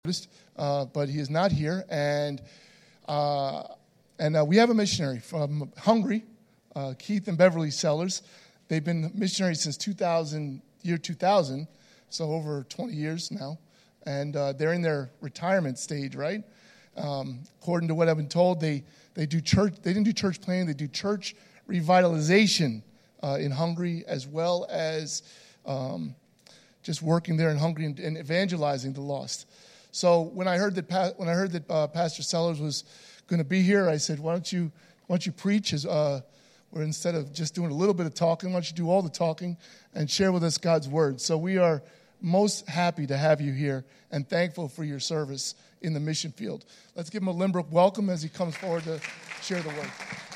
But he is not here, and we have a missionary from Hungary, Keith and Beverly Sellers. They've been missionaries since 2000, so over 20 years now, and they're in their retirement stage, right? According to what I've been told, they do church. They didn't do church planting; they do church revitalization in Hungary, as well as just working there in Hungary and evangelizing the lost. So when I heard that Pastor Sellers was going to be here, I said, "Why don't you preach? Or instead of just doing a little bit of talking, why don't you do all the talking and share with us God's word?" So we are most happy to have you here and thankful for your service in the mission field. Let's give him a Lynbrook welcome as he comes forward to share the word.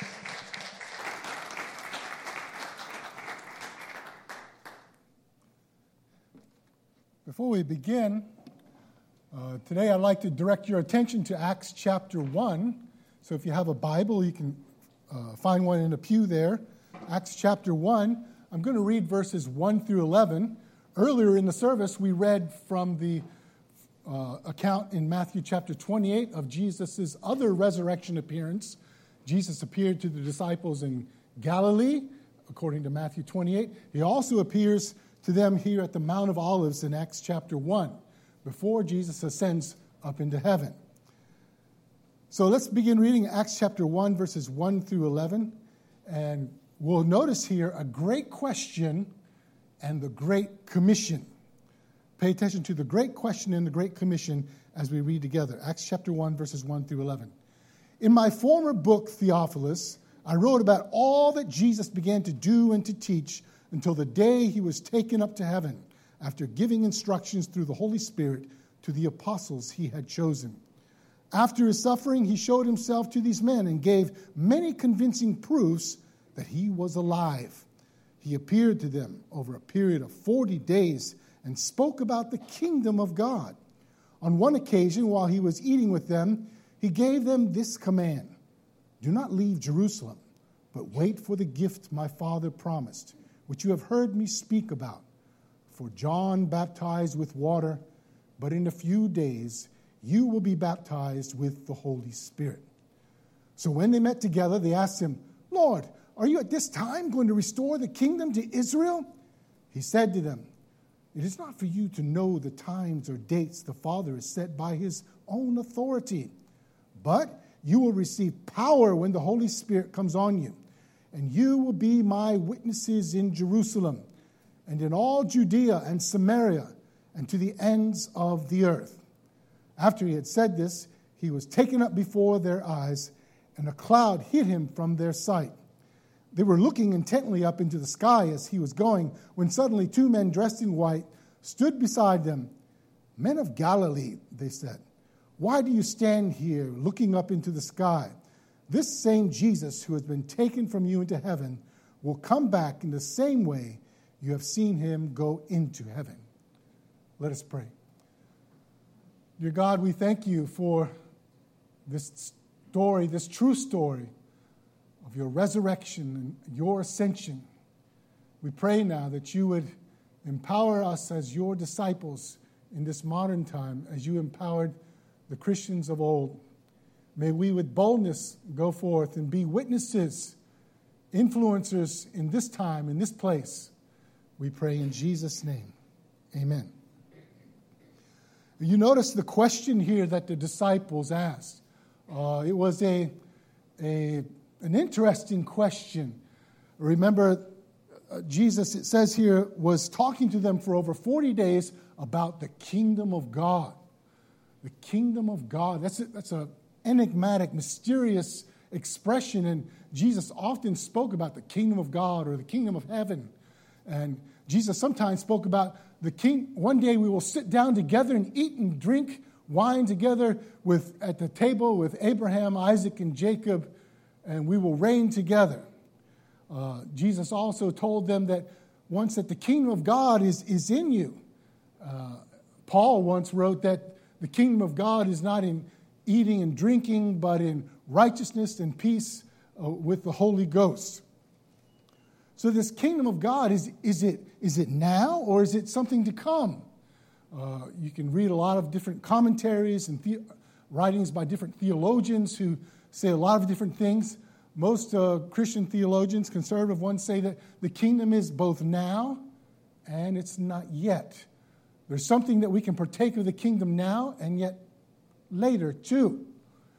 Before we begin, today I'd like to direct your attention to Acts chapter 1. So if you have a Bible, you can find one in a pew there. Acts chapter 1. I'm going to read verses 1 through 11. Earlier in the service, we read from the account in Matthew chapter 28 of Jesus' other resurrection appearance. Jesus appeared to the disciples in Galilee, according to Matthew 28. He also appears to them here at the Mount of Olives in Acts chapter 1, before Jesus ascends up into heaven. So let's begin reading Acts chapter 1, verses 1 through 11. And we'll notice here a great question and the Great Commission. Pay attention to the Great Question and the Great Commission as we read together. Acts chapter 1, verses 1 through 11. In my former book, Theophilus, I wrote about all that Jesus began to do and to teach until the day he was taken up to heaven, after giving instructions through the Holy Spirit to the apostles he had chosen. After his suffering, he showed himself to these men and gave many convincing proofs that he was alive. He appeared to them over a period of 40 days and spoke about the kingdom of God. On one occasion, while he was eating with them, he gave them this command: "Do not leave Jerusalem, but wait for the gift my Father promised, which you have heard me speak about. For John baptized with water, but in a few days you will be baptized with the Holy Spirit." So when they met together, they asked him, "Lord, are you at this time going to restore the kingdom to Israel?" He said to them, "It is not for you to know the times or dates the Father has set by his own authority, but you will receive power when the Holy Spirit comes on you. And you will be my witnesses in Jerusalem and in all Judea and Samaria and to the ends of the earth." After he had said this, he was taken up before their eyes, and a cloud hid him from their sight. They were looking intently up into the sky as he was going, when suddenly 2 men dressed in white stood beside them. "Men of Galilee," they said, "why do you stand here looking up into the sky? This same Jesus who has been taken from you into heaven will come back in the same way you have seen him go into heaven." Let us pray. Dear God, we thank you for this story, this true story of your resurrection and your ascension. We pray now that you would empower us as your disciples in this modern time, as you empowered the Christians of old. May we with boldness go forth and be witnesses, influencers in this time, in this place. We pray in Jesus' name. Amen. You notice the question here that the disciples asked. It was an interesting question. Remember, Jesus, it says here, was talking to them for over 40 days about the kingdom of God. The kingdom of God. That's a enigmatic, mysterious expression, and Jesus often spoke about the kingdom of God or the kingdom of heaven. And Jesus sometimes spoke about the king. One day we will sit down together and eat and drink wine together at the table with Abraham, Isaac, and Jacob, and we will reign together. Jesus also told them that once that the kingdom of God is in you. Paul once wrote that the kingdom of God is not in eating and drinking, but in righteousness and peace with the Holy Ghost. So this kingdom of God, is it now or is it something to come? You can read a lot of different commentaries and writings by different theologians who say a lot of different things. Most Christian theologians, conservative ones, say that the kingdom is both now and it's not yet. There's something that we can partake of the kingdom now and yet later too.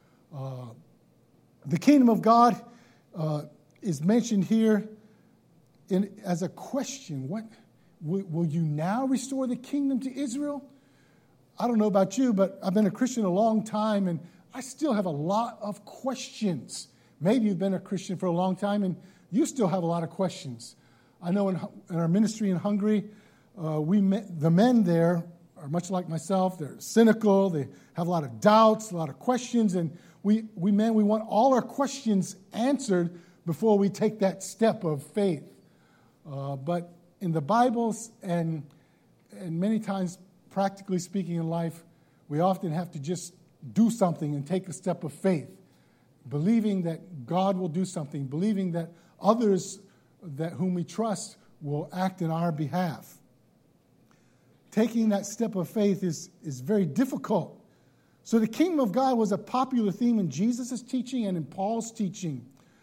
The kingdom of God is mentioned here as a question. What will you now restore the kingdom to Israel? I don't know about you, but I've been a Christian a long time, and I still have a lot of questions. Maybe you've been a Christian for a long time, and you still have a lot of questions. I know in our ministry in Hungary, the men there are much like myself. They're cynical. They have a lot of doubts, a lot of questions, and we want all our questions answered before we take that step of faith. But in the Bibles and many times, practically speaking in life, we often have to just do something and take a step of faith, believing that God will do something, believing that others that whom we trust will act in our behalf. Taking that step of faith is very difficult. So the kingdom of God was a popular theme in Jesus' teaching and in Paul's teaching.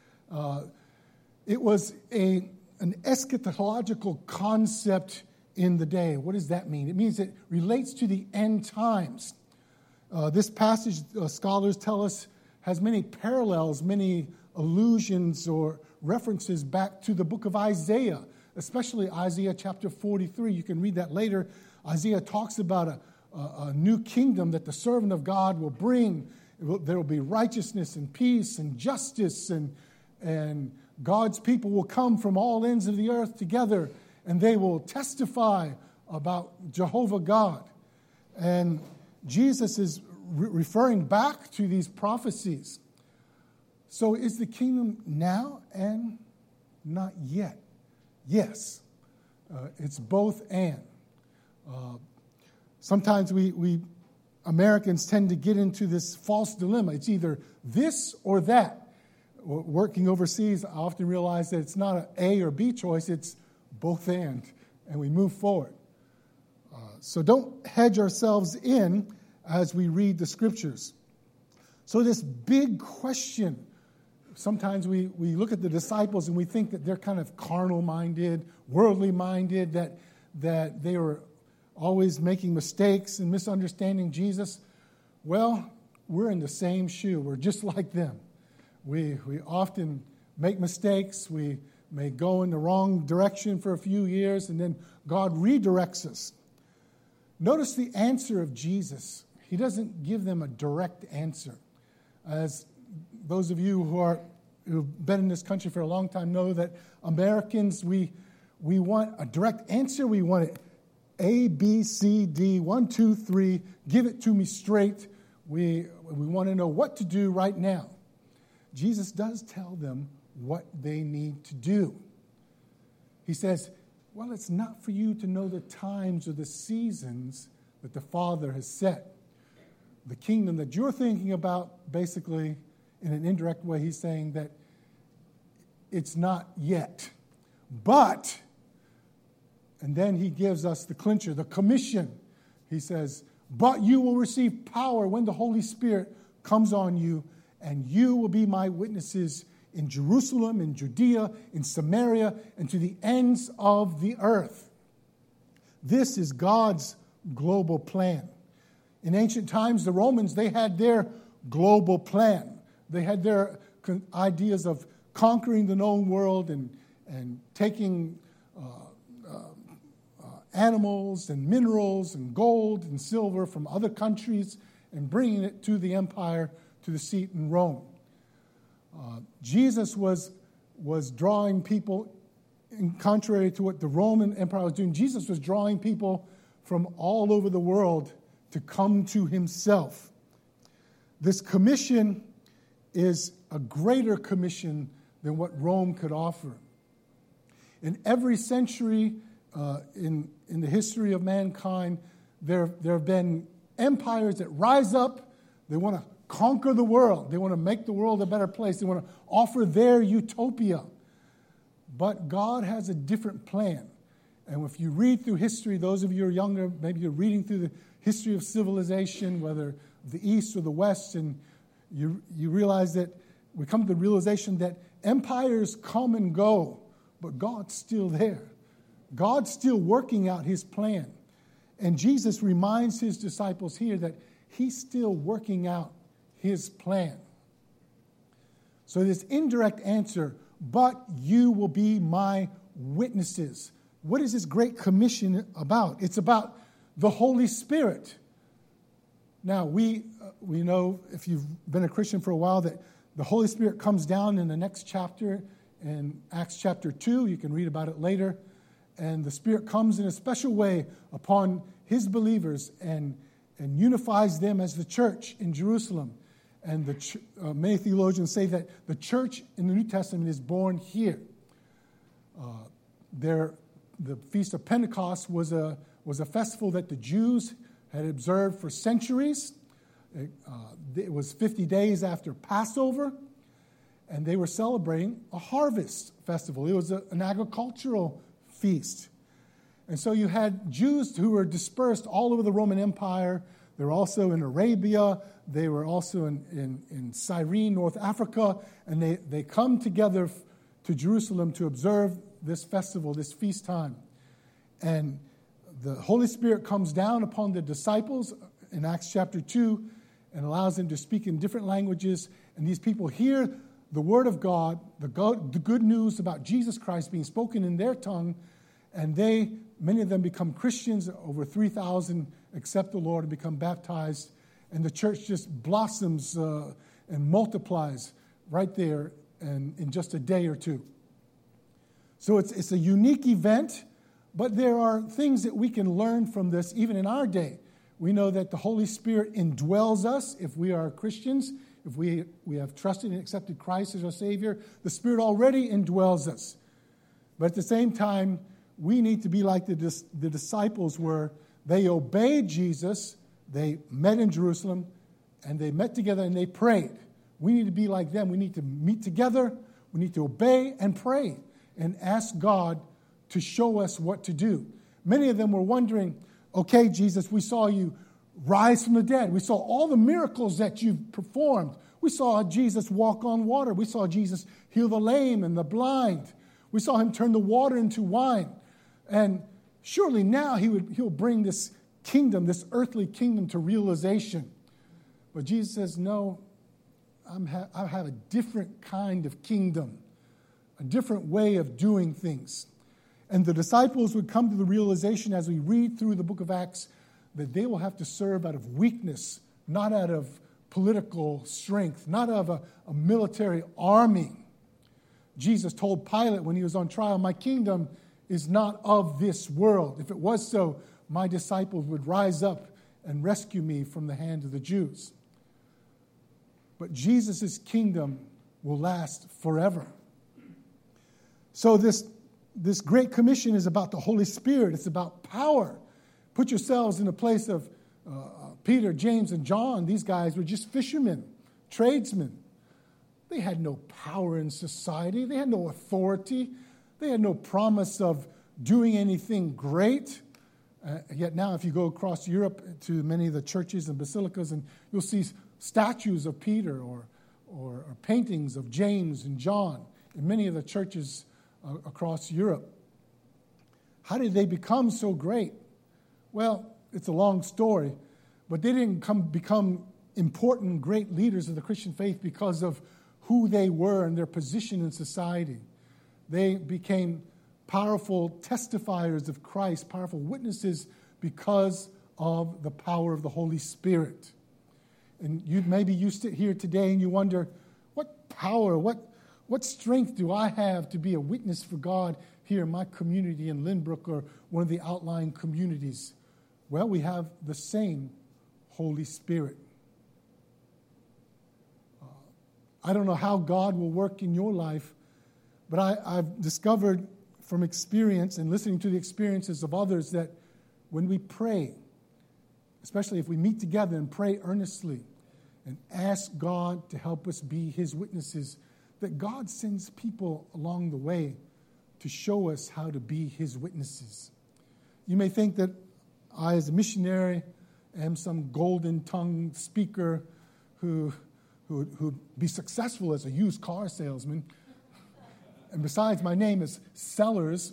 It was an eschatological concept in the day. What does that mean? It means it relates to the end times. This passage, scholars tell us, has many parallels, many allusions or references back to the book of Isaiah, especially Isaiah chapter 43. You can read that later. Isaiah talks about a new kingdom that the servant of God will bring. There will be righteousness and peace and justice, and God's people will come from all ends of the earth together, and they will testify about Jehovah God. And Jesus is referring back to these prophecies. So is the kingdom now and not yet? Yes. It's both and. Sometimes we Americans tend to get into this false dilemma. It's either this or that. Working overseas, I often realize that it's not an A or B choice, it's both and we move forward. So don't hedge ourselves in as we read the scriptures. So this big question, sometimes we look at the disciples and we think that they're kind of carnal-minded, worldly-minded, that they were always making mistakes and misunderstanding Jesus. Well, we're in the same shoe. We're just like them. We often make mistakes. We may go in the wrong direction for a few years, and then God redirects us. Notice the answer of Jesus. He doesn't give them a direct answer. As those of you who've been in this country for a long time know that Americans, we want a direct answer. We want it A, B, C, D, 1, 2, 3. Give it to me straight. We want to know what to do right now. Jesus does tell them what they need to do. He says, well, it's not for you to know the times or the seasons that the Father has set. The kingdom that you're thinking about, basically, in an indirect way, he's saying that it's not yet. But, and then he gives us the clincher, the commission. He says, but you will receive power when the Holy Spirit comes on you, and you will be my witnesses in Jerusalem, in Judea, in Samaria, and to the ends of the earth. This is God's global plan. In ancient times, the Romans, they had their global plan. They had their ideas of conquering the known world and taking animals and minerals and gold and silver from other countries and bringing it to the empire, to the seat in Rome. Jesus was drawing people, in contrary to what the Roman Empire was doing. Jesus was drawing people from all over the world to come to himself. This commission is a greater commission than what Rome could offer. In every century in the history of mankind, there have been empires that rise up. They want to conquer the world. They want to make the world a better place. They want to offer their utopia. But God has a different plan. And if you read through history, those of you who are younger, maybe you're reading through the history of civilization, whether the East or the West, and you realize that we come to the realization that empires come and go, but God's still there. God's still working out his plan. And Jesus reminds his disciples here that he's still working out his plan. So this indirect answer, but you will be my witnesses. What is this Great Commission about? It's about the Holy Spirit. Now, we know, if you've been a Christian for a while, that the Holy Spirit comes down in the next chapter, in Acts chapter 2. You can read about it later. And the Spirit comes in a special way upon his believers and unifies them as the church in Jerusalem. And many theologians say that the church in the New Testament is born here. The Feast of Pentecost was a festival that the Jews had observed for centuries. It was 50 days after Passover, and they were celebrating a harvest festival. It was an agricultural feast. And so you had Jews who were dispersed all over the Roman Empire. They were also in Arabia. They were also in Cyrene, North Africa. And they come together to Jerusalem to observe this festival, this feast time. And the Holy Spirit comes down upon the disciples in Acts chapter 2 and allows them to speak in different languages. And these people hear the word of God, the good news about Jesus Christ being spoken in their tongue. And many of them become Christians. Over 3,000 accept the Lord and become baptized. And the church just blossoms and multiplies right there in just a day or two. So it's a unique event, but there are things that we can learn from this even in our day. We know that the Holy Spirit indwells us if we are Christians, if we have trusted and accepted Christ as our Savior. The Spirit already indwells us. But at the same time, we need to be like the disciples were. They obeyed Jesus, they met in Jerusalem, and they met together and they prayed. We need to be like them. We need to meet together, we need to obey and pray and ask God to show us what to do. Many of them were wondering, okay, Jesus, we saw you rise from the dead. We saw all the miracles that you've performed. We saw Jesus walk on water. We saw Jesus heal the lame and the blind. We saw him turn the water into wine. And surely now he'll bring this kingdom, this earthly kingdom, to realization. But Jesus says, no, I have a different kind of kingdom, a different way of doing things. And the disciples would come to the realization as we read through the book of Acts that they will have to serve out of weakness, not out of political strength, not out of a military army. Jesus told Pilate when he was on trial, my kingdom is not of this world. If it was so, my disciples would rise up and rescue me from the hand of the Jews. But Jesus' kingdom will last forever. So this Great Commission is about the Holy Spirit. It's about power. Put yourselves in the place of Peter, James, and John. These guys were just fishermen, tradesmen. They had no power in society. They had no authority. They had no promise of doing anything great. Yet now, if you go across Europe to many of the churches and basilicas, and you'll see statues of Peter or paintings of James and John in many of the churches across Europe. How did they become so great? Well, it's a long story, but they didn't become important, great leaders of the Christian faith because of who they were and their position in society. They became powerful testifiers of Christ, powerful witnesses because of the power of the Holy Spirit. And maybe you sit here today and you wonder, what power, what strength do I have to be a witness for God here in my community in Lynbrook or one of the outlying communities? Well, we have the same Holy Spirit. I don't know how God will work in your life, but I've discovered from experience and listening to the experiences of others that when we pray, especially if we meet together and pray earnestly and ask God to help us be his witnesses, that God sends people along the way to show us how to be his witnesses. You may think that I, as a missionary, am some golden-tongued speaker who would be successful as a used car salesman. And besides, my name is Sellers.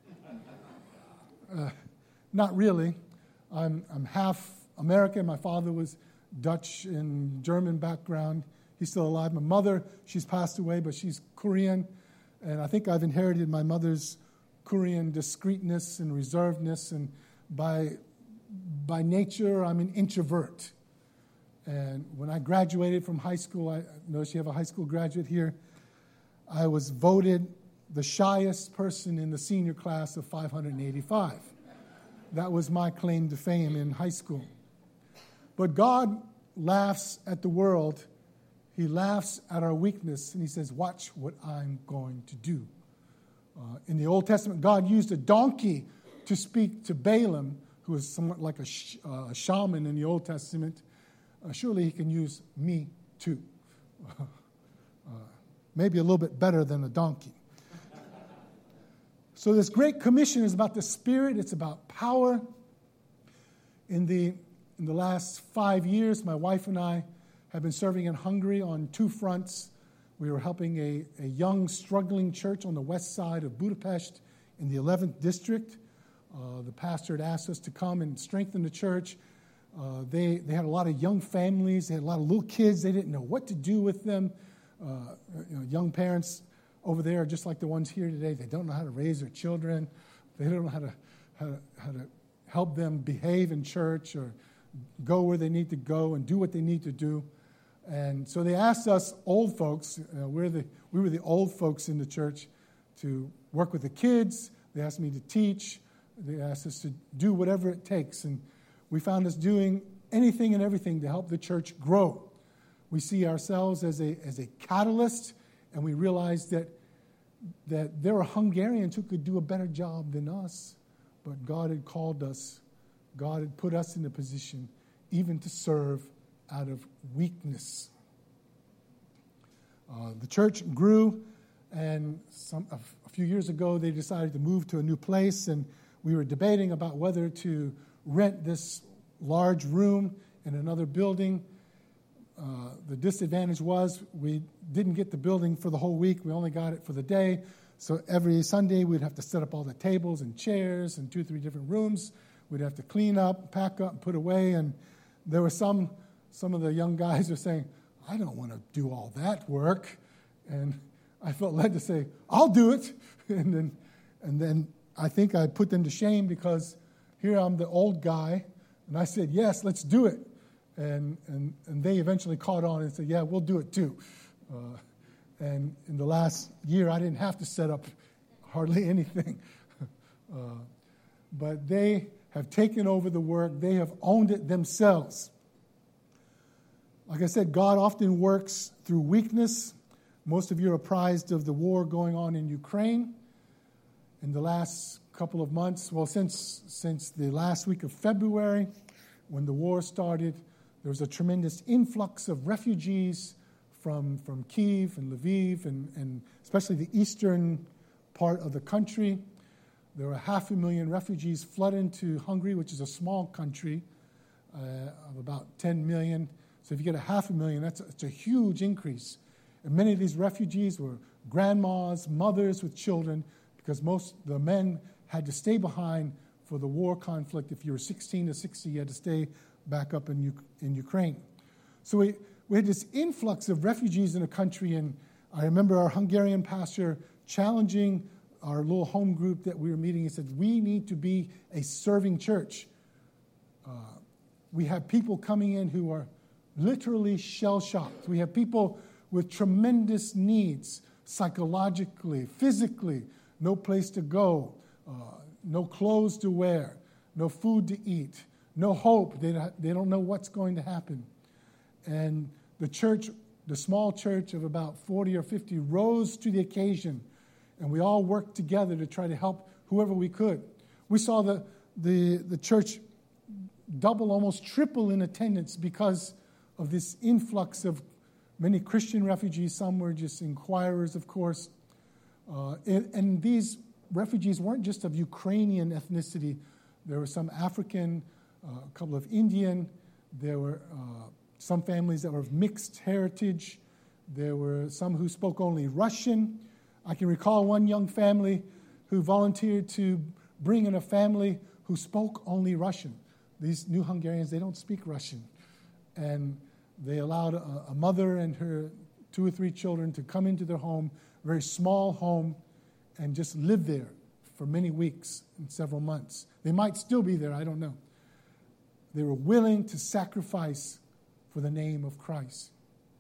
Not really. I'm half American. My father was Dutch and German background. He's still alive. My mother, she's passed away, but she's Korean. And I think I've inherited my mother's Korean discreetness and reservedness. And by nature, I'm an introvert. And when I graduated from high school, I notice you have a high school graduate here, I was voted the shyest person in the senior class of 585. That was my claim to fame in high school. But God laughs at the world. He laughs at our weakness, and he says, watch what I'm going to do. In the Old Testament, God used a donkey to speak to Balaam, who was somewhat like a shaman in the Old Testament. Surely he can use me too. Maybe a little bit better than a donkey. So this Great Commission is about the Spirit. It's about power. In the last 5 years, my wife and I have been serving in Hungary on two fronts. We were helping a young, struggling church on the west side of Budapest in the 11th district. The pastor had asked us to come and strengthen the church. They had a lot of young families. They had a lot of little kids. They didn't know what to do with them. Young parents over there are just like the ones here today. They don't know how to raise their children. They don't know how to help them behave in church or go where they need to go and do what they need to do. And so they asked us old folks, we were the old folks in the church, to work with the kids. They asked me to teach. They asked us to do whatever it takes. And we found us doing anything and everything to help the church grow. We see ourselves as a catalyst, and we realized that there are Hungarians who could do a better job than us, but God had called us. God had put us in a position even to serve out of weakness. The church grew, and a few years ago they decided to move to a new place, and we were debating about whether to rent this large room in another building. The disadvantage was we didn't get the building for the whole week. We only got it for the day. So every Sunday we'd have to set up all the tables and chairs in 2-3 different rooms. We'd have to clean up, pack up, and put away. And there were some of the young guys were saying, I don't want to do all that work. And I felt led to say, I'll do it. And then I think I put them to shame because here I'm the old guy. And I said, yes, let's do it. And they eventually caught on and said, yeah, we'll do it too. And in the last year, I didn't have to set up hardly anything. But they have taken over the work. They have owned it themselves. Like I said, God often works through weakness. Most of you are apprised of the war going on in Ukraine. In the last couple of months, well, since the last week of February, when the war started, there was a tremendous influx of refugees from Kyiv and Lviv and especially the eastern part of the country. There were 500,000 refugees flood into Hungary, which is a small country of about 10 million. So if you get 500,000, that's a huge increase. And many of these refugees were grandmas, mothers with children, because most of the men had to stay behind for the war conflict. If you were 16 to 60, you had to stay back up in Ukraine. So we had this influx of refugees in the country, and I remember our Hungarian pastor challenging our little home group that we were meeting. He said, we need to be a serving church. We have people coming in who are literally shell-shocked. We have people with tremendous needs, psychologically, physically, no place to go, no clothes to wear, no food to eat, no hope. They don't know what's going to happen. And the church, the small church of about 40 or 50, rose to the occasion, and we all worked together to try to help whoever we could. We saw the church double, almost triple in attendance because of this influx of many Christian refugees. Some were just inquirers, of course. And these refugees weren't just of Ukrainian ethnicity. There were some African, a couple of Indian. There were some families that were of mixed heritage. There were some who spoke only Russian. I can recall one young family who volunteered to bring in a family who spoke only Russian. These new Hungarians, they don't speak Russian. And they allowed a mother and her 2 or 3 children to come into their home, a very small home, and just live there for many weeks and several months. They might still be there, I don't know. They were willing to sacrifice for the name of Christ.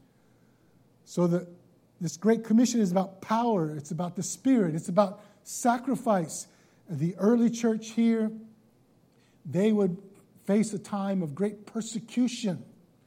So this Great Commission is about power. It's about the Spirit. It's about sacrifice. The early church here, they would face a time of great persecution.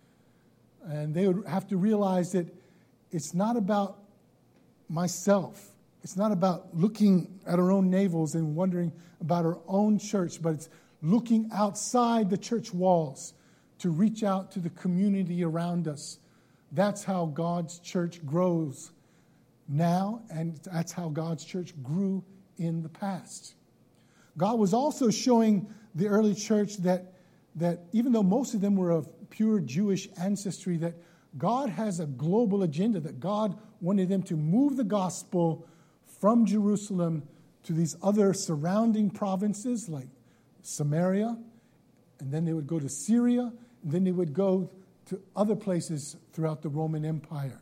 And they would have to realize that it's not about myself. It's not about looking at our own navels and wondering about our own church, but it's looking outside the church walls to reach out to the community around us. That's how God's church grows now, and that's how God's church grew in the past. God was also showing the early church that even though most of them were of pure Jewish ancestry, that God has a global agenda, that God wanted them to move the gospel from Jerusalem to these other surrounding provinces like Samaria, and then they would go to Syria, and then they would go to other places throughout the Roman Empire.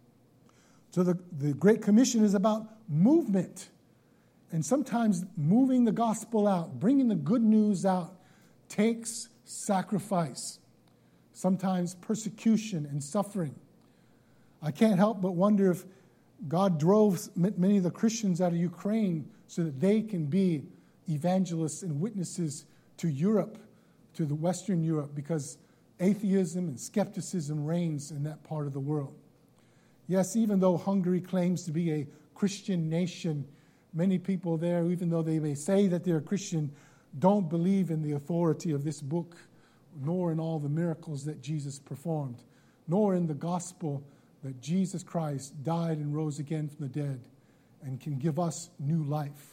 So the Great Commission is about movement. And sometimes moving the gospel out, bringing the good news out, takes sacrifice. Sometimes persecution and suffering. I can't help but wonder if God drove many of the Christians out of Ukraine so that they can be evangelists and witnesses to Europe, to the Western Europe, because atheism and skepticism reigns in that part of the world. Yes, even though Hungary claims to be a Christian nation, many people there, even though they may say that they're Christian, don't believe in the authority of this book, nor in all the miracles that Jesus performed, nor in the gospel that Jesus Christ died and rose again from the dead and can give us new life.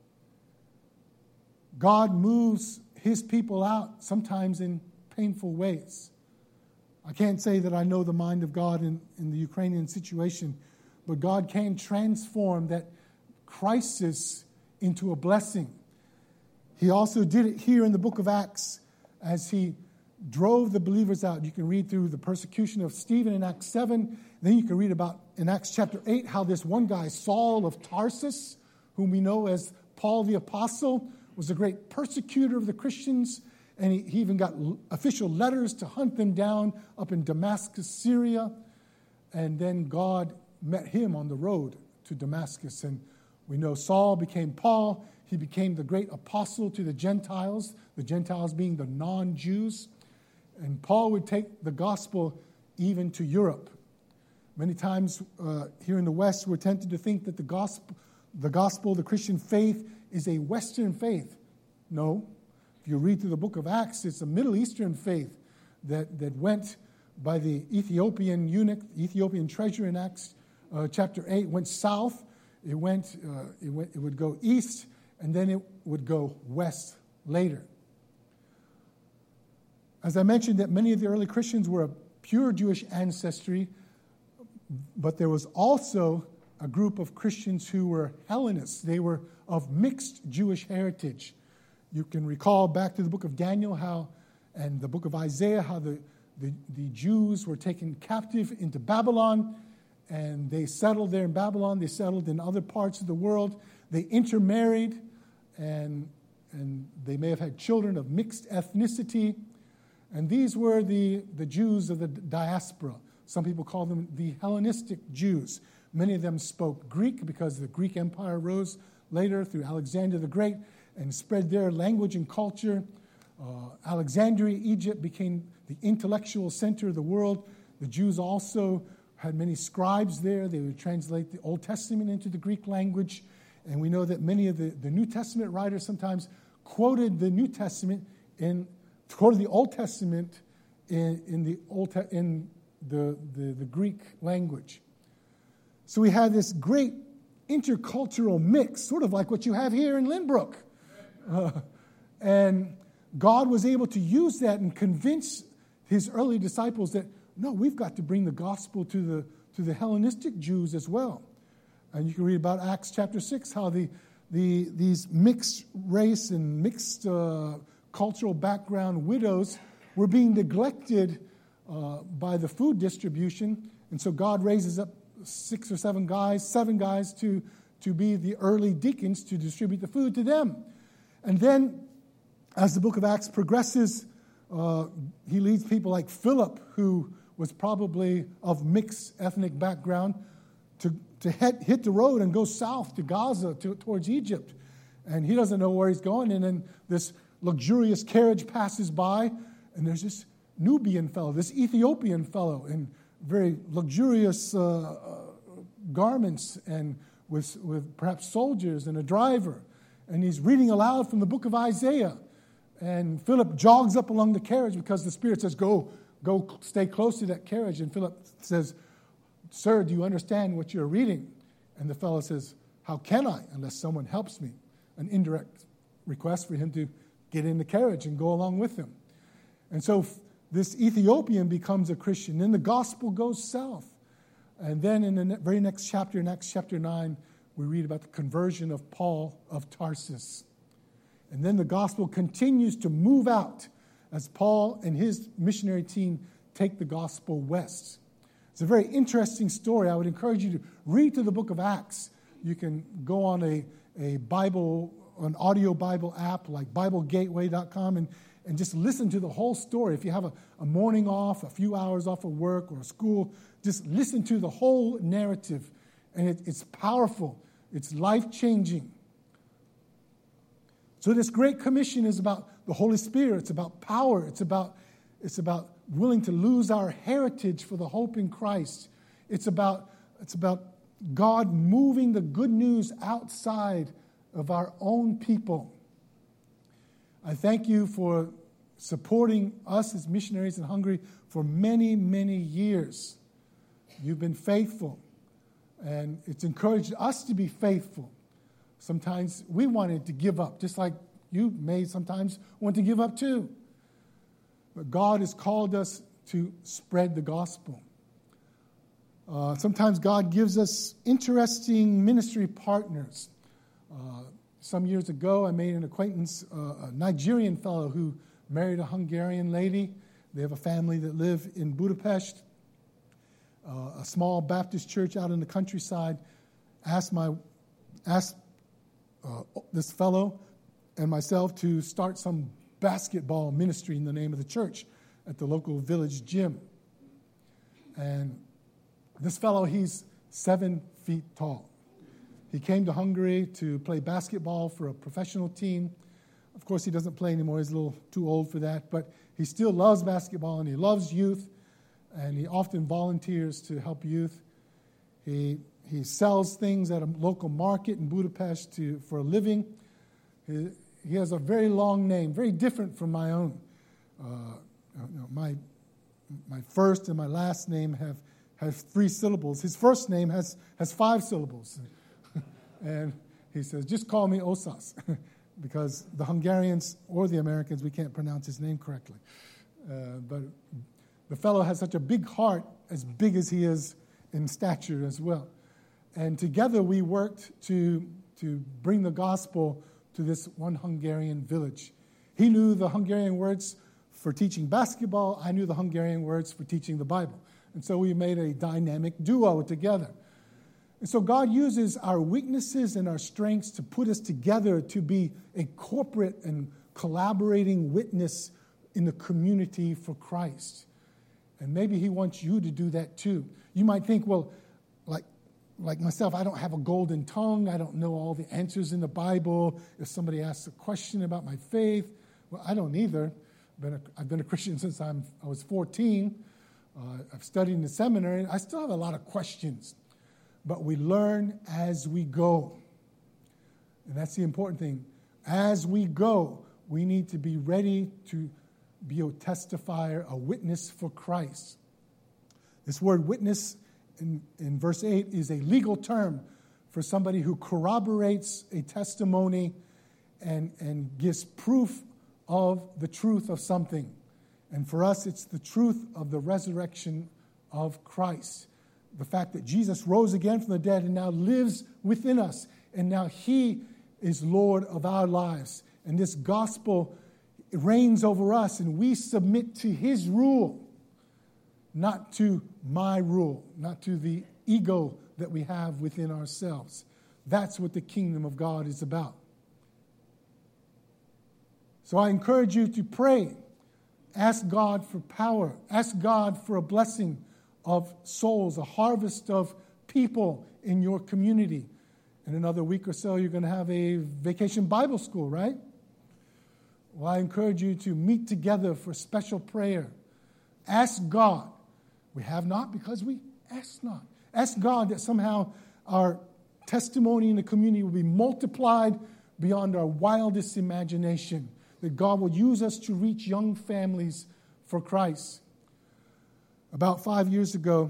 God moves his people out sometimes in painful ways. I can't say that I know the mind of God in the Ukrainian situation, but God can transform that crisis into a blessing. He also did it here in the book of Acts as he drove the believers out. You can read through the persecution of Stephen in Acts 7. Then you can read about in Acts chapter 8 how this one guy, Saul of Tarsus, whom we know as Paul the Apostle, was a great persecutor of the Christians. And he even got official letters to hunt them down up in Damascus, Syria. And then God met him on the road to Damascus. And we know Saul became Paul. He became the great apostle to the Gentiles being the non-Jews. And Paul would take the gospel even to Europe. Many times here in the West, we're tempted to think that the gospel, the Christian faith, is a Western faith. No. If you read through the book of Acts, it's a Middle Eastern faith that went by the Ethiopian eunuch, Ethiopian treasurer in Acts chapter 8, went south. It would go east, and then it would go west later. As I mentioned, that many of the early Christians were of pure Jewish ancestry, but there was also a group of Christians who were Hellenists. They were of mixed Jewish heritage. You can recall back to the book of Daniel and the book of Isaiah, how the Jews were taken captive into Babylon, and they settled there in Babylon. They settled in other parts of the world. They intermarried, and they may have had children of mixed ethnicity. And these were the Jews of the diaspora. Some people call them the Hellenistic Jews. Many of them spoke Greek because the Greek Empire rose later through Alexander the Great and spread their language and culture. Alexandria, Egypt, became the intellectual center of the world. The Jews also had many scribes there. They would translate the Old Testament into the Greek language. And we know that many of the New Testament writers sometimes quoted the Old Testament in the Greek language. So we had this great intercultural mix, sort of like what you have here in Lynbrook. And God was able to use that and convince his early disciples that, no, we've got to bring the gospel to the Hellenistic Jews as well. And you can read about Acts chapter 6, how these mixed race and mixed cultural background widows were being neglected by the food distribution. And so God raises up 7 guys to be the early deacons to distribute the food to them. And then as the book of Acts progresses, he leads people like Philip, who was probably of mixed ethnic background, to hit the road and go south to Gaza, towards Egypt. And he doesn't know where he's going. And then this luxurious carriage passes by, and there's this Nubian fellow, this Ethiopian fellow, in very luxurious garments and with perhaps soldiers and a driver. And he's reading aloud from the book of Isaiah. And Philip jogs up along the carriage because the Spirit says, go stay close to that carriage. And Philip says, "Sir, do you understand what you're reading?" And the fellow says, "How can I unless someone helps me?" An indirect request for him to get in the carriage and go along with him. And so this Ethiopian becomes a Christian. Then the gospel goes south. And then in the very next chapter, in Acts chapter 9, we read about the conversion of Paul of Tarsus. And then the gospel continues to move out as Paul and his missionary team take the gospel west. It's a very interesting story. I would encourage you to read through the book of Acts. You can go on an audio Bible app like BibleGateway.com and just listen to the whole story. If you have a morning off, a few hours off of work or school, just listen to the whole narrative. And it's powerful. It's life-changing. So this Great Commission is about the Holy Spirit. It's about power. It's about willing to lose our heritage for the hope in Christ. It's about God moving the good news outside of our own people. I thank you for supporting us as missionaries in Hungary for many, many years. You've been faithful, and it's encouraged us to be faithful. Sometimes we wanted to give up, just like you may sometimes want to give up too. But God has called us to spread the gospel. Sometimes God gives us interesting ministry partners. Some years ago, I made an acquaintance, a Nigerian fellow who married a Hungarian lady. They have a family that live in Budapest. A small Baptist church out in the countryside asked this fellow and myself to start some basketball ministry in the name of the church at the local village gym. And this fellow, he's 7 feet tall. He came to Hungary to play basketball for a professional team. Of course, he doesn't play anymore. He's a little too old for that. But he still loves basketball, and he loves youth, and he often volunteers to help youth. He sells things at a local market in Budapest for a living. He has a very long name, very different from my own. My first and my last name have 3 syllables. His first name has 5 syllables. And he says, "Just call me Osas," because the Hungarians or the Americans, we can't pronounce his name correctly. But the fellow has such a big heart, as big as he is in stature as well. And together we worked to bring the gospel to this one Hungarian village. He knew the Hungarian words for teaching basketball. I knew the Hungarian words for teaching the Bible. And so we made a dynamic duo together. And so God uses our weaknesses and our strengths to put us together to be a corporate and collaborating witness in the community for Christ. And maybe he wants you to do that too. You might think, well, like myself, I don't have a golden tongue. I don't know all the answers in the Bible. If somebody asks a question about my faith, well, I don't either. I've been a Christian since I was 14. I've studied in the seminary. I still have a lot of questions. But we learn as we go. And that's the important thing. As we go, we need to be ready to be a testifier, a witness for Christ. This word witness in verse 8 is a legal term for somebody who corroborates a testimony and gives proof of the truth of something. And for us, it's the truth of the resurrection of Christ. The fact that Jesus rose again from the dead and now lives within us. And now he is Lord of our lives. And this gospel reigns over us, and we submit to his rule, not to my rule, not to the ego that we have within ourselves. That's what the kingdom of God is about. So I encourage you to pray. Ask God for power. Ask God for a blessing of souls, a harvest of people in your community. In another week or so, you're going to have a vacation Bible school, right? Well, I encourage you to meet together for special prayer. Ask God. We have not because we ask not. Ask God that somehow our testimony in the community will be multiplied beyond our wildest imagination. That God will use us to reach young families for Christ. About 5 years ago,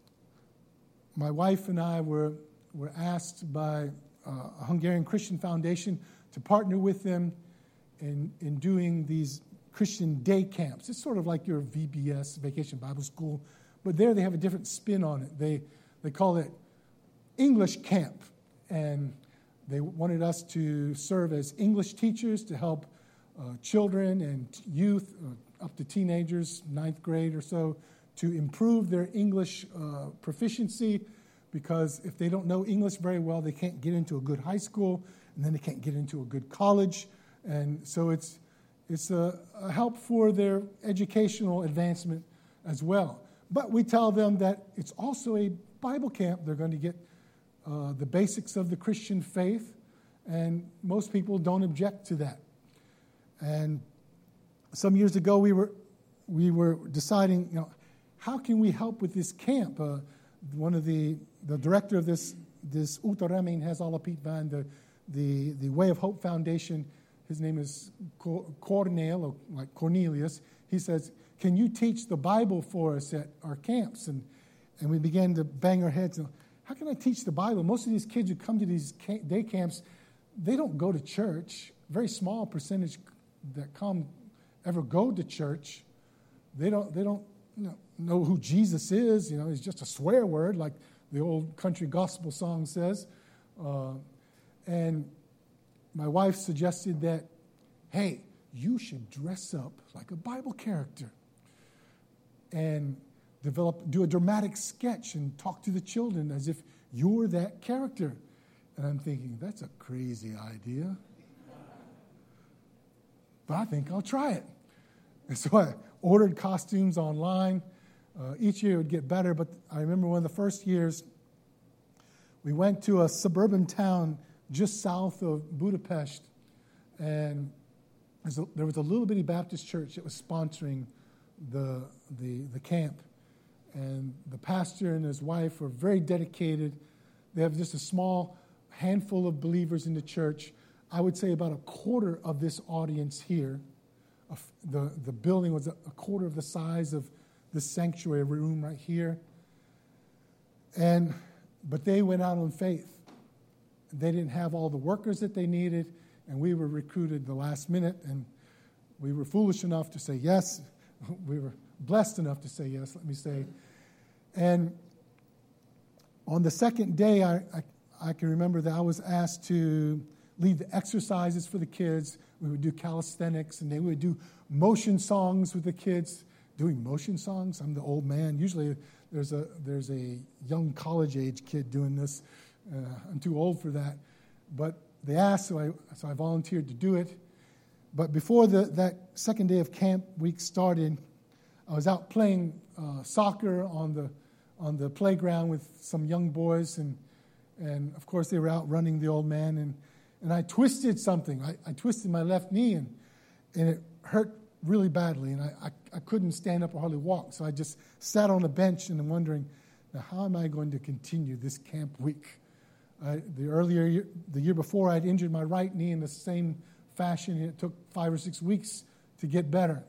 my wife and I were asked by a Hungarian Christian Foundation to partner with them in doing these Christian day camps. It's sort of like your VBS, Vacation Bible School, but there they have a different spin on it. They call it English Camp, and they wanted us to serve as English teachers to help children and youth up to teenagers, 9th grade or so, to improve their English proficiency, because if they don't know English very well, they can't get into a good high school, and then they can't get into a good college. And so it's a help for their educational advancement as well. But we tell them that it's also a Bible camp. They're going to get the basics of the Christian faith, and most people don't object to that. And some years ago, we were deciding, how can we help with this camp? One of the director of this Utaremén has alla pitvan, the Way of Hope Foundation. His name is Cornel, or like Cornelius. He says, can you teach the Bible for us at our camps? And we began to bang our heads. How can I teach the Bible? Most of these kids who come to these day camps, they don't go to church. Very small percentage that come ever go to church. They don't know who Jesus is. He's just a swear word, like the old country gospel song says. And my wife suggested that, hey, you should dress up like a Bible character and do a dramatic sketch and talk to the children as if you're that character. And I'm thinking, that's a crazy idea. But I think I'll try it. And so I ordered costumes online. Each year it would get better, but I remember one of the first years, we went to a suburban town just south of Budapest, and there was a little bitty Baptist church that was sponsoring the camp. And the pastor and his wife were very dedicated. They have just a small handful of believers in the church. I would say about a quarter of this audience here. The building was a quarter of the size of this sanctuary room right here. But they went out on faith. They didn't have all the workers that they needed, and we were recruited the last minute, and we were foolish enough to say yes. We were blessed enough to say yes, let me say. And on the second day, I can remember that I was asked to lead the exercises for the kids. We would do calisthenics, and they would do motion songs with the kids. Doing motion songs? I'm the old man. Usually there's a young college-age kid doing this. I'm too old for that. But they asked, so I volunteered to do it. But before that second day of camp week started, I was out playing soccer on the playground with some young boys, and of course they were out running the old man, and I twisted something. I twisted my left knee, and it hurt really badly, and I couldn't stand up or hardly walk. So I just sat on a bench, and I'm wondering, now how am I going to continue this camp week? The year before, I'd injured my right knee in the same fashion, and it took 5 or 6 weeks to get better.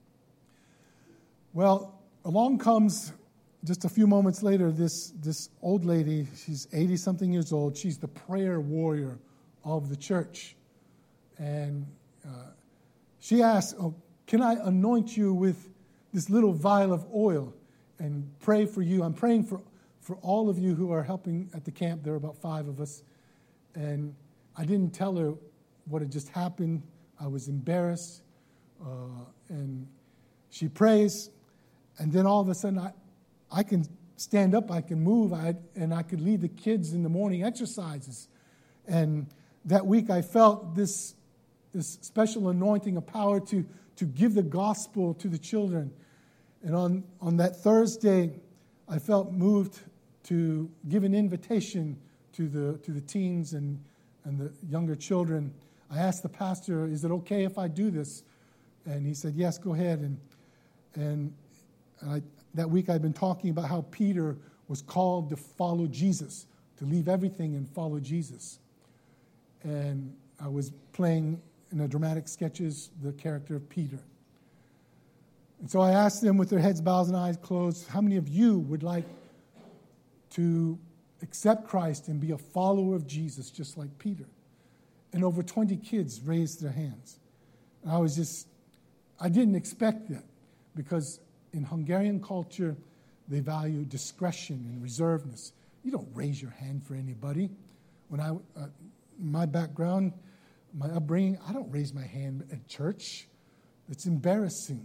Well, along comes, just a few moments later, this old lady. She's 80-something years old. She's the prayer warrior of the church. And she asked, "Oh, can I anoint you with this little vial of oil and pray for you?" I'm praying for all of you who are helping at the camp. There are about 5 of us. And I didn't tell her what had just happened. I was embarrassed. And she prays. And then all of a sudden, I can stand up, I can move, and I could lead the kids in the morning exercises. And that week I felt this special anointing of power to give the gospel to the children. And on that Thursday, I felt moved to give an invitation to the teens and the younger children. I asked the pastor, "Is it okay if I do this?" And he said, "Yes, go ahead." And that week I'd been talking about how Peter was called to follow Jesus, to leave everything and follow Jesus. And I was playing in the dramatic sketches the character of Peter. And so I asked them with their heads bowed and eyes closed, how many of you would like to accept Christ and be a follower of Jesus just like Peter? And over 20 kids raised their hands. And I didn't expect that, because in Hungarian culture, they value discretion and reservedness. You don't raise your hand for anybody. My background, my upbringing, I don't raise my hand at church. It's embarrassing.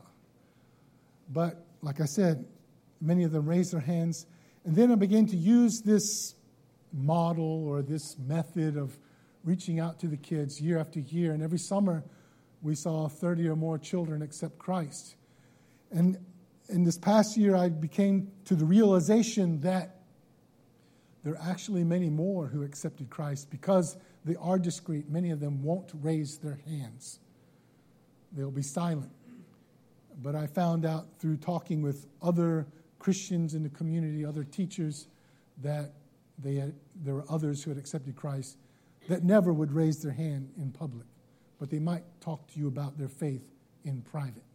But like I said, many of them raised their hands. And then I began to use this model or this method of reaching out to the kids year after year. And every summer, we saw 30 or more children accept Christ. And in this past year, I became to the realization that there are actually many more who accepted Christ. Because they are discreet, many of them won't raise their hands. They'll be silent. But I found out through talking with other Christians in the community, other teachers, that there were others who had accepted Christ that never would raise their hand in public, but they might talk to you about their faith in private.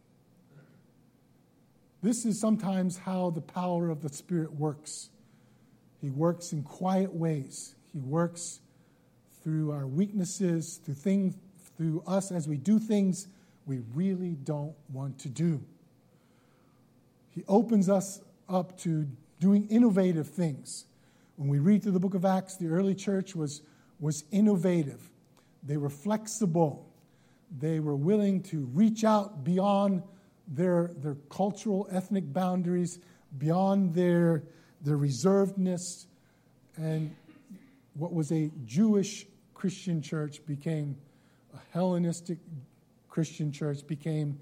This is sometimes how the power of the Spirit works. He works in quiet ways. He works through our weaknesses, through us as we do things we really don't want to do. He opens us up to doing innovative things. When we read through the book of Acts, the early church was innovative. They were flexible. They were willing to reach out beyond their cultural, ethnic boundaries, beyond their reservedness. And what was a Jewish Christian church became a Hellenistic Christian church, became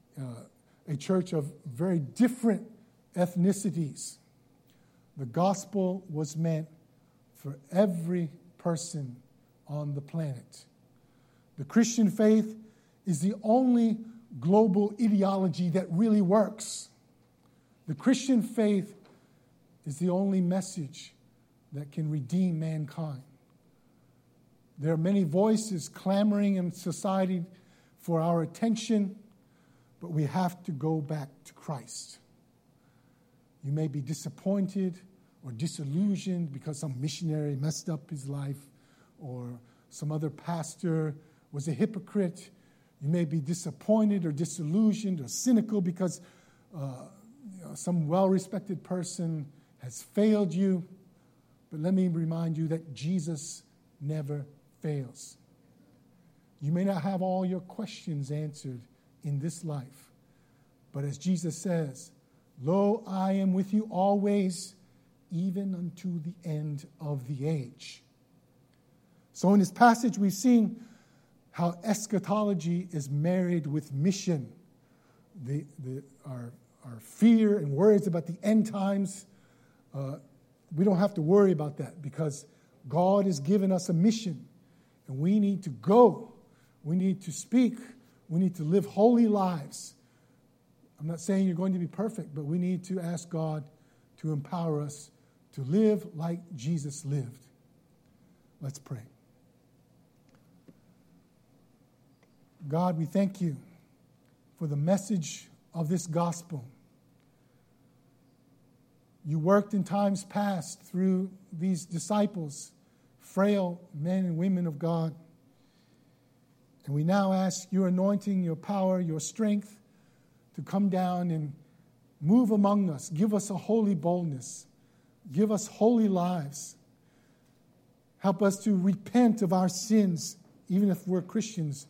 a church of very different ethnicities. The gospel was meant for every person on the planet. The Christian faith is the only global ideology that really works. The Christian faith is the only message that can redeem mankind. There are many voices clamoring in society for our attention, but we have to go back to Christ. You may be disappointed or disillusioned because some missionary messed up his life, or some other pastor was a hypocrite. You may be disappointed or disillusioned or cynical because some well-respected person has failed you. But let me remind you that Jesus never fails. You may not have all your questions answered in this life, but as Jesus says, "Lo, I am with you always, even unto the end of the age." So in this passage, we've seen how eschatology is married with mission. Our fear and worries about the end times, we don't have to worry about that, because God has given us a mission, and we need to go. We need to speak. We need to live holy lives. I'm not saying you're going to be perfect, but we need to ask God to empower us to live like Jesus lived. Let's pray. God, we thank you for the message of this gospel. You worked in times past through these disciples, frail men and women of God. And we now ask your anointing, your power, your strength to come down and move among us. Give us a holy boldness. Give us holy lives. Help us to repent of our sins, even if we're Christians,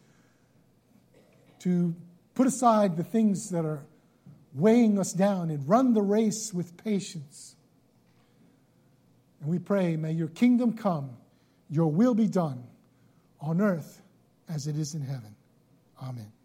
to put aside the things that are weighing us down and run the race with patience. And we pray, may your kingdom come, your will be done on earth as it is in heaven. Amen.